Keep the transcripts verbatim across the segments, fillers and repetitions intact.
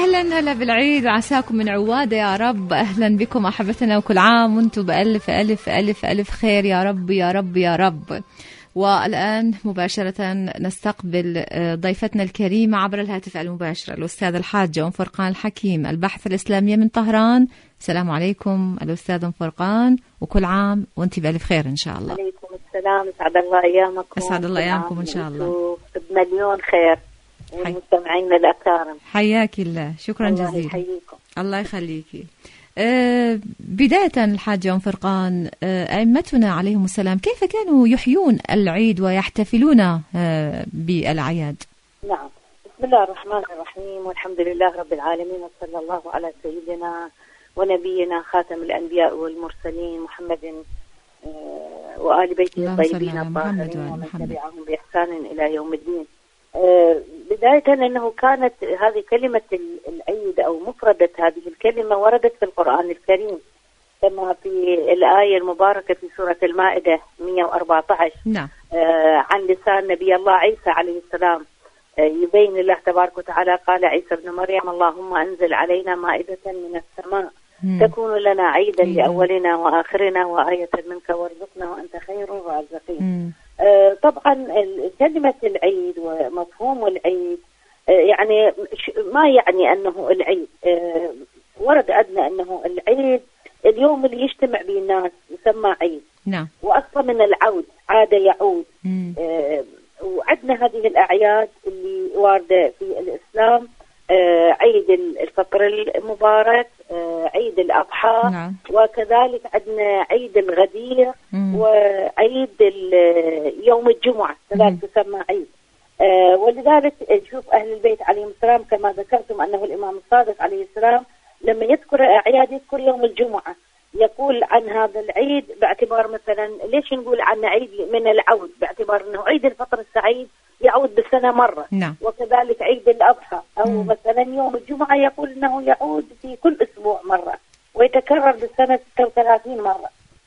أهلا هلا بالعيد وعساكم من عوادة يا رب. أهلا بكم أحبتنا وكل عام وانتم بألف ألف ألف ألف خير يا رب يا رب يا رب. والآن مباشرة نستقبل ضيفتنا الكريمة عبر الهاتف المباشر الأستاذ الحاجة أم فرقان الحكيم الباحثة الإسلامية من طهران. السلام عليكم الأستاذ أم فرقان وكل عام وانت بألف خير إن شاء الله. عليكم السلام، أسعد الله أيامكم. أسعد الله أيامكم إن شاء الله بمليون خير والمستمعين الأكارم. حياك الله، شكرا الله جزيلا. يحييكم. الله يخليكي. أه بداية الحاجة أم فرقان، أه أئمتنا عليهم السلام كيف كانوا يحيون العيد ويحتفلون أه بالأعياد؟ نعم، بسم الله الرحمن الرحيم والحمد لله رب العالمين وصلى الله على سيدنا ونبينا خاتم الأنبياء والمرسلين محمد أه وآل بيته الطيبين الطاهرين ومن تبعهم بإحسان إلى يوم الدين. أه بداية أنه كانت هذه كلمة العيد أو مفردة هذه الكلمة وردت في القرآن الكريم كما في الآية المباركة في سورة المائدة مئة وأربعة عشر. نعم. أه عن لسان نبي الله عيسى عليه السلام أه يبين الله تبارك وتعالى قال عيسى ابن مريم اللهم أنزل علينا مائدة من السماء مم. تكون لنا عيدا مم. لأولنا وآخرنا وآية منك وارزقنا وأنت خير الرازقين. آه طبعا كلمة العيد ومفهوم العيد آه يعني ما يعني أنه العيد آه ورد عندنا أنه العيد اليوم اللي يجتمع به الناس يسمى عيد. نعم. وأصلا من العود عاد يعود. آه وعندنا هذه الأعياد اللي واردة في الإسلام آه عيد الفطر المبارك، آه عيد الأضحى. نعم. وكذلك عندنا عيد الغدير مم. وعيد يوم الجمعة كذلك تسمى عيد. آه ولذلك نشوف أهل البيت عليهم السلام كما ذكرتم أنه الإمام الصادق عليه السلام لما يذكر أعياد يذكر يوم الجمعة، يقول عن هذا العيد باعتبار مثلا ليش نقول عنه عيد من العود باعتبار أنه عيد الفطر السعيد يعود بالسنة مرة. نعم. وكذلك عيد الأضحى أو مم. مثلا يوم الجمعة يقول أنه يعود في كل أسبوع مرة ويتكرر بالسنة ستة وثلاثين مرة.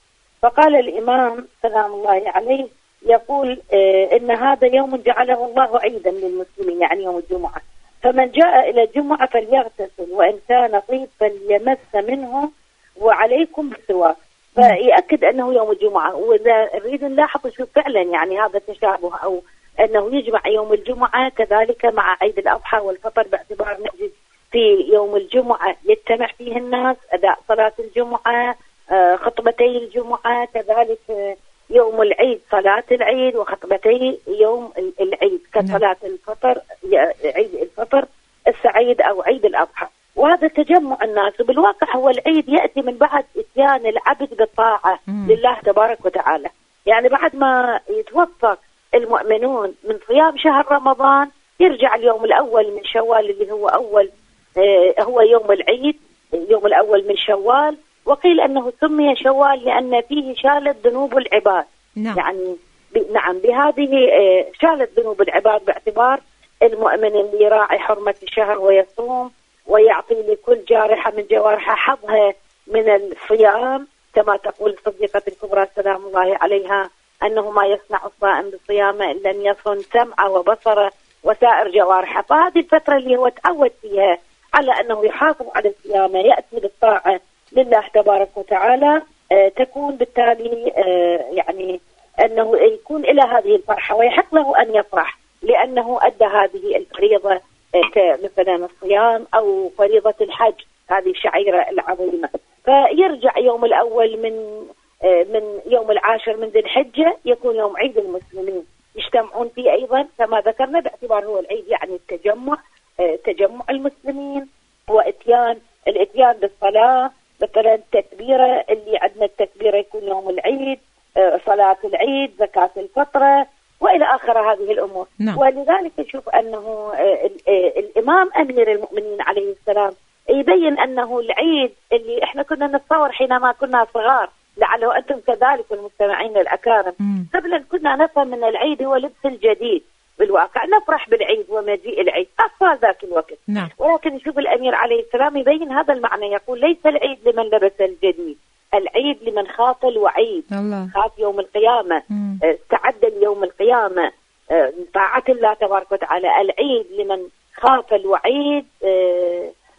فقال الإمام سلام الله عليه يقول آه إن هذا يوم جعله الله عيدا للمسلمين يعني يوم الجمعة، فمن جاء إلى الجمعة فليغتسل وإن كان طيب فليمس منه وعليكم بالسواك. فيأكد أنه يوم الجمعة. وإذا نريد نلاحظ شو فعلا يعني هذا تشابه أو أنه يجمع يوم الجمعة كذلك مع عيد الأضحى والفطر باعتبار نجد في يوم الجمعة يجتمع فيه الناس أداء صلاة الجمعة آه خطبتي الجمعة، كذلك آه يوم العيد صلاة العيد وخطبتي يوم العيد كصلاة الفطر عيد الفطر السعيد أو عيد الأضحى. وهذا تجمع الناس وبالواقع هو العيد يأتي من بعد إتيان العبد بالطاعة مم. لله تبارك وتعالى. يعني بعد ما يتوفق المؤمنون من صيام شهر رمضان يرجع اليوم الأول من شوال اللي هو أول آه هو يوم العيد اليوم الأول من شوال. وقيل أنه سمي شوال لأن فيه شالت ذنوب العباد. نعم. يعني ب... نعم بهذه آه شالت ذنوب العباد باعتبار المؤمن اللي يراعي حرمة الشهر ويصوم ويعطي لكل جارحة من جوارحها حظها من الصيام كما تقول الصديقة الكبرى سلام الله عليها أنه ما يصنع الصائم بصيامه إلا أن يصن سمعه وبصره وسائر جوارحه. فهذه الفترة اللي هو تعود فيها على أنه يحافظ على صيامه يأتي بالطاعة لله تبارك وتعالى آه تكون بالتالي آه يعني أنه يكون إلى هذه الفرحة ويحق له أن يفرح لأنه أدى هذه الفريضة آه كمثلا الصيام أو فريضة الحج هذه الشعيرة العظيمة. فيرجع يوم الأول من آه من يوم العاشر من ذي الحجة يكون يوم عيد المسلمين يجتمعون فيه أيضا كما ذكرنا باعتبار هو العيد يعني التجمع آه تجمع المسلمين وإتيان الإتيان بالصلاة مثلا التكبيرة اللي عندنا التكبيرة يكون يوم العيد آه صلاة العيد زكاة الفطرة وإلى آخر هذه الأمور. نعم. ولذلك نشوف أنه آه آه الإمام أمير المؤمنين عليه السلام يبين أنه العيد اللي إحنا كنا نتصور حينما كنا صغار لعله أنتم كذلك المستمعين الأكارم قبل كنا نفهم من العيد هو لبس الجديد. بالواقع نفرح بالعيد ومجيء العيد أطفال ذاك الوقت. نعم. ولكن نشوف الأمير عليه السلام يبين هذا المعنى يقول ليس العيد لمن لبس الجديد العيد لمن خاف الوعيد الله. خاف يوم القيامة استعد ليوم القيامة طاعة الله تبارك وتعالى. العيد لمن خاف الوعيد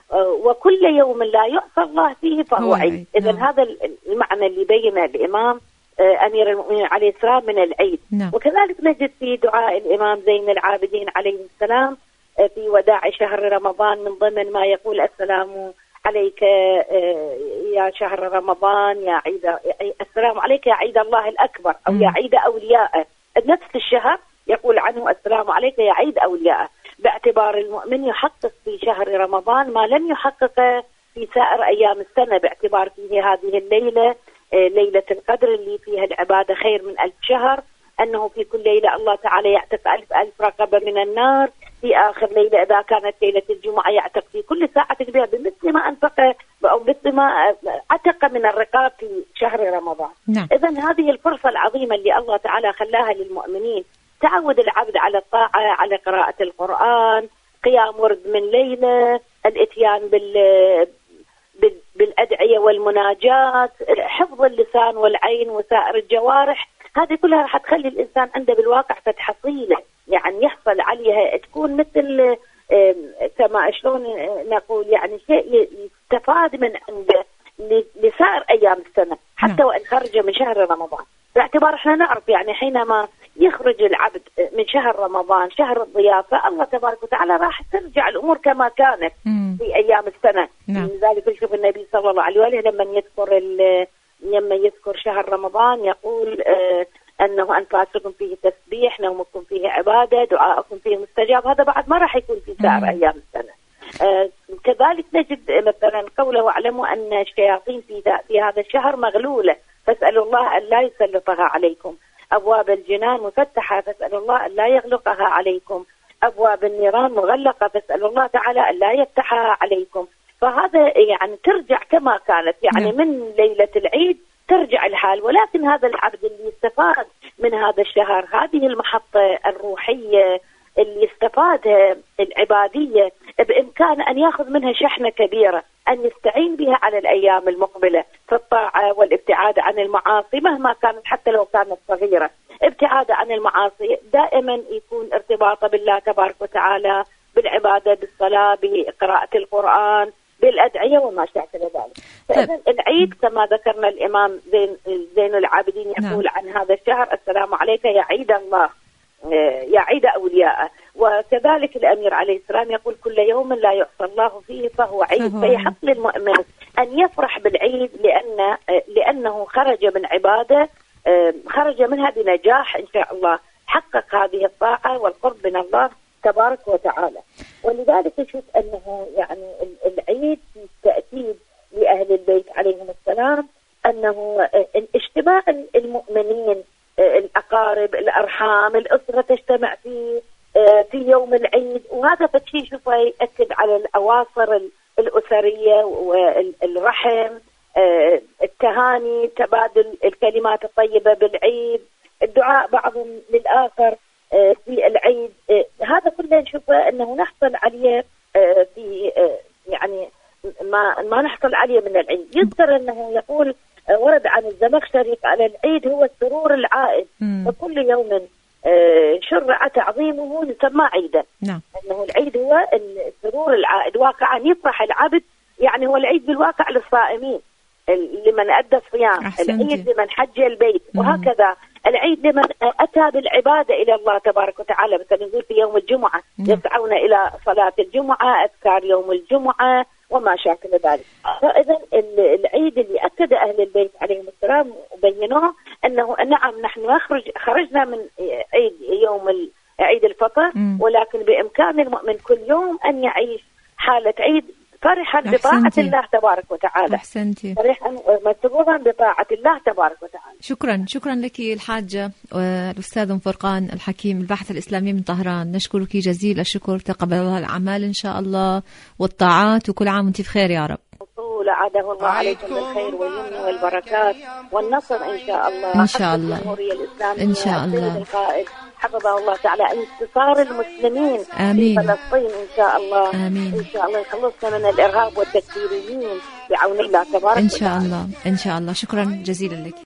يوم لا يعصى الله فيه فهو عيد. إذا نعم. هذا المعنى اللي بينه الإمام أمير المؤمنين عليه السلام من العيد. نعم. وكذلك نجد في دعاء الإمام زين العابدين عليه السلام في وداع شهر رمضان من ضمن ما يقول السلام عليك يا شهر رمضان يا عيد، السلام عليك يا عيد الله الأكبر أو م. يا عيد أولياءه. نفس الشهر يقول عنه السلام عليك يا عيد أولياءه، باعتبار المؤمن يحقق في شهر رمضان ما لم يحققه في سائر أيام السنة، باعتبار فيه هذه الليلة ليلة القدر اللي فيها العبادة خير من ألف شهر، أنه في كل ليلة الله تعالى يعتق ألف ألف رقبة من النار، في آخر ليلة إذا كانت ليلة الجمعة يعتق في كل ساعة تكبير بمثل ما أنفق أو مثل ما عتق من الرقاب في شهر رمضان. نعم. إذن هذه الفرصة العظيمة اللي الله تعالى خلاها للمؤمنين، تعود العبد على الطاعة، على قراءة القرآن، قيام ورد من ليلة، الاتيان بال بالأدعية والمناجات، حفظ اللسان والعين وسائر الجوارح، هذه كلها راح تخلي الإنسان عنده بالواقع فتحصيله، يعني يحصل عليها تكون مثل كما شلون نقول يعني شيء يستفاد من عنده لسائر أيام السنة حتى وإن خرج من شهر رمضان، باعتبار احنا نعرف يعني حينما يخرج العبد من شهر رمضان شهر الضيافة الله تبارك وتعالى راح ترجع الأمور كما كانت مم. في أيام السنة. نعم. لذلك نشوف النبي صلى الله عليه وآله لما يذكر لما يذكر شهر رمضان يقول آه أنه أنفاسكم فيه تسبيح، نومكم فيه عبادة، دعاءكم فيه مستجاب، هذا بعد ما راح يكون في سائر مم. أيام السنة. آه كذلك نجد مثلا قوله واعلموا أن الشياطين في, في هذا الشهر مغلولة فاسألوا الله أن لا يسلطها عليكم، أبواب الجنان مفتحة فاسألوا الله أن لا يغلقها عليكم، أبواب النيران مغلقة فاسألوا الله تعالى أن لا يفتحها عليكم. فهذا يعني ترجع كما كانت يعني م. من ليلة العيد ترجع الحال، ولكن هذا العبد اللي استفاد من هذا الشهر هذه المحطة الروحية اللي استفادها العبادية بإمكانه أن يأخذ منها شحنة كبيرة أن يستعين بها على الأيام المقبلة في الطاعة والابتعاد عن المعاصي مهما كانت حتى لو كانت صغيرة. ابتعاد عن المعاصي دائما يكون ارتباطه بالله تبارك وتعالى، بالعبادة، بالصلاة، بقراءة القرآن، بالأدعية وما شابه ذلك. فإذن العيد كما ذكرنا الإمام زين, زين العابدين يقول نعم. عن هذا الشهر السلام عليك يا عيد الله يا عيد أولياء. وكذلك الأمير عليه السلام يقول كل يوم لا يعصى الله فيه فهو عيد. فيحق للمؤمن أن يفرح بالعيد لأن لأنه خرج من عبادة خرج منها بنجاح إن شاء الله، حقق هذه الطاعة والقرب من الله تبارك وتعالى. ولذلك نشوف أنه يعني العيد في تأكيد لأهل البيت عليهم السلام أنه اجتماع المؤمنين، الأقارب، الأرحام، الأسرة تجتمع في في يوم العيد، وهذا فشي شوفه يأكد على الأواصر الأسرية والرحم، التهاني، تبادل الكلمات الطيبة بالعيد، الدعاء بعضهم للآخر في العيد. هذا كله نشوفه أنه نحصل عليه في يعني ما ما نحصل عليه من العيد. يذكر أنه يقول ورد عن الزمخشري قال العيد هو السرور العائد، فكل يوم شرع تعظيمه يسمى عيدا. نعم. أنه العيد هو السرور العائد، واقعا يفرح العبد، يعني هو العيد بالواقع للصائمين لمن أدى الصيام، العيد لمن حج البيت، وهكذا العيد لمن أتى بالعبادة إلى الله تبارك وتعالى. مثلا نقول في يوم الجمعة يسعون إلى صلاة الجمعة، أذكار يوم الجمعة وما شاكل ذلك. فإذا العيد اللي أكد أهل البيت عليهم السلام وبينوه أنه نعم نحن نخرج خرجنا من عيد يوم عيد الفطر، ولكن بإمكان المؤمن كل يوم أن يعيش حالة عيد فرحا بطاعة الله تبارك وتعالى. أحسنتي. فرحا مسرورا بطاعة الله تبارك وتعالى. شكرا شكرا لك الحاجة الأستاذ أم فرقان الحكيم الباحث الإسلامي من طهران، نشكرك جزيل الشكر، تقبل الله الأعمال إن شاء الله والطاعات، وكل عام وأنت بخير يا رب. طول عاده الله عليكم بالخير واليمن والبركات والنصر إن شاء الله. إن شاء الله. إن شاء الله. حفظه الله تعالى انتصار المسلمين آمين. في فلسطين إن شاء الله. آمين. إن شاء الله يخلصنا من الإرهاب والتكفيريين بعون الله تبارك إن شاء الله. إن شاء الله. شكرا جزيلا لك.